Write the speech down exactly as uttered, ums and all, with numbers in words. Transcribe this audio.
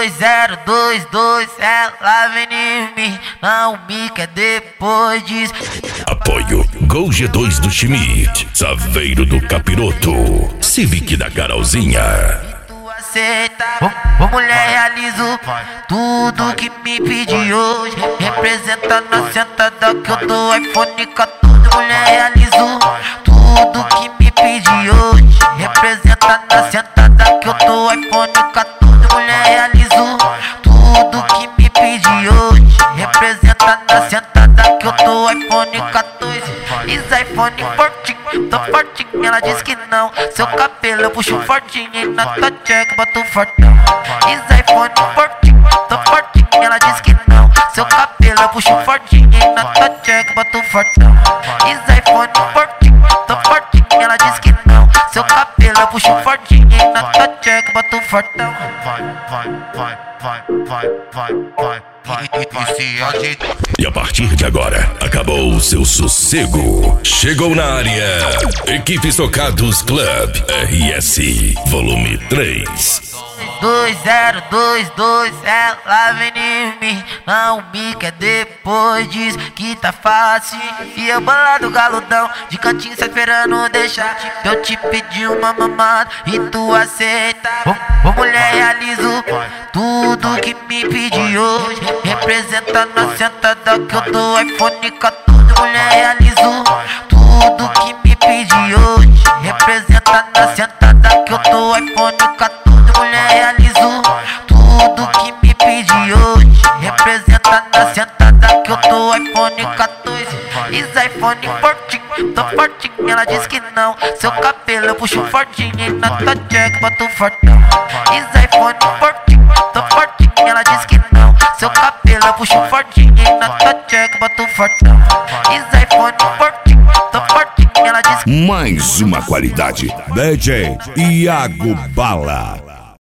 dois zero dois dois, ela vem em mim, não me quer depois disso. Apoio Gol G dois do Schmidt, Saveiro do Capiroto, Civic da Carolzinha. Ô, ô mulher, realizo tudo que me pedi hoje. Representa na sentada que eu dou iPhone quatorze. Mulher, realizo tudo que me pedi hoje. Representa na sentada que eu dou iPhone quatorze. Mulher, realizo tudo que me pedi hoje. Representa na sentada que eu dou iPhone quatorze. Is iPhone fortinho, tô fortinho, ela diz que não. Seu cabelo eu puxo fortinho e na tua check boto fortão. Is iPhone fortinho, tô fortinho, ela diz que não. Seu cabelo eu puxo fortinho e na tua check boto fortão. Is iPhone fortinho, tô fortinho, ela diz que não. Seu cabelo eu puxo fortinho e na tua check boto fortão. Vai, vai, vai, vai, vai, vai, vai. E a partir de agora, acabou o seu sossego. Chegou na área, Equipes Tocados Club R S, volume três. dois zero dois dois, ela vem em mim, não me quer depois diz que tá fácil. E eu bolado galudão, de cantinho só esperando deixar. Eu te pedi uma mamada e tu aceita. Ô, ô mulher, realizo tudo que me pedi hoje. Representa na sentada que eu dou iPhone quatorze. Mulher, realizo tudo que me pedi hoje. Representa na sentada que eu dou iPhone quatorze. Mulher, realizo tudo que me pedi hoje. Representa na sentada que eu dou iPhone quatorze. Is iPhone fortinho, tô fortinho, ela diz que não. Seu cabelo eu puxo fortinho e na tua check boto fortão. Is iPhone fortinho, tô fortinho, ela diz que não. Seu cabelo eu puxo fortinho e na tua check boto fortão. Is iPhone fortinho, tô fortinho, ela diz que Mais uma qualidade, D J Iago Bala.